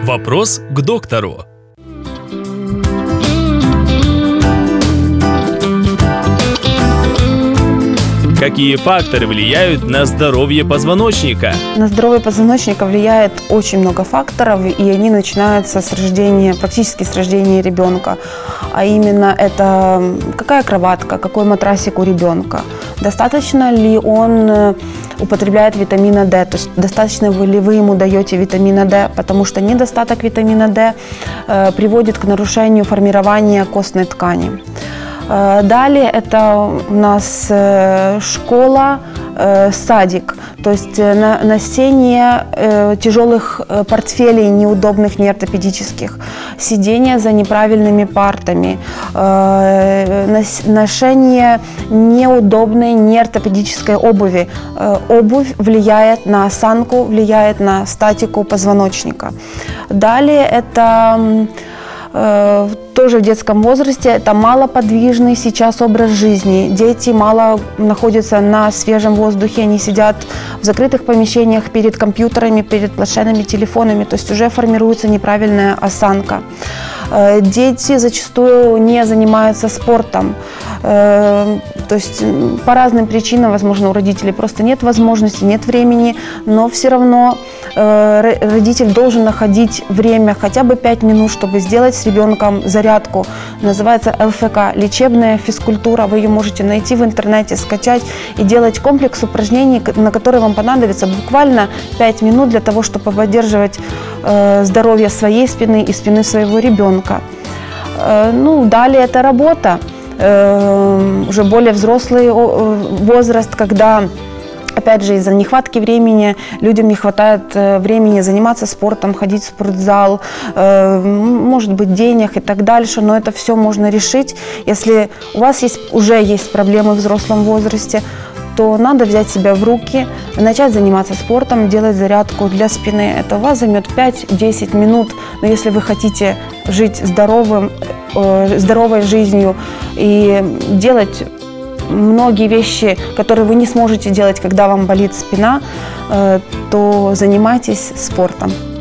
Вопрос к доктору. Какие факторы влияют на здоровье позвоночника? На здоровье позвоночника влияет очень много факторов, и они начинаются с рождения, практически с рождения ребенка. А именно это какая кроватка, какой матрасик у ребенка, достаточно ли он употребляет витамина D, то есть достаточно ли вы ему даете витамина D, потому что недостаток витамина D приводит к нарушению формирования костной ткани. Далее это у нас школа, садик, то есть носение тяжелых портфелей неудобных, неортопедических, сидение за неправильными партами, ношение неудобной, неортопедической обуви. Обувь влияет на осанку, влияет на статику позвоночника. Далее это тоже в детском возрасте, это малоподвижный сейчас образ жизни. Дети мало находятся на свежем воздухе, они сидят в закрытых помещениях перед компьютерами, перед планшетными телефонами, то есть уже формируется неправильная осанка. Дети зачастую не занимаются спортом, то есть по разным причинам, возможно, у родителей просто нет возможности, нет времени, но все равно родитель должен находить время, хотя бы 5 минут, чтобы сделать с ребенком зарядку. Называется ЛФК, лечебная физкультура. Вы ее можете найти в интернете, скачать и делать комплекс упражнений, на которые вам понадобится буквально 5 минут для того, чтобы поддерживать здоровье своей спины и спины своего ребенка. Далее это работа, уже более взрослый возраст, когда опять же, из-за нехватки времени людям не хватает времени заниматься спортом, ходить в спортзал, может быть, денег и так дальше, но это все можно решить. Если у вас уже есть проблемы в взрослом возрасте, то надо взять себя в руки, начать заниматься спортом, делать зарядку для спины. Это у вас займет 5-10 минут, но если вы хотите жить здоровой жизнью и делать многие вещи, которые вы не сможете делать, когда вам болит спина, то занимайтесь спортом.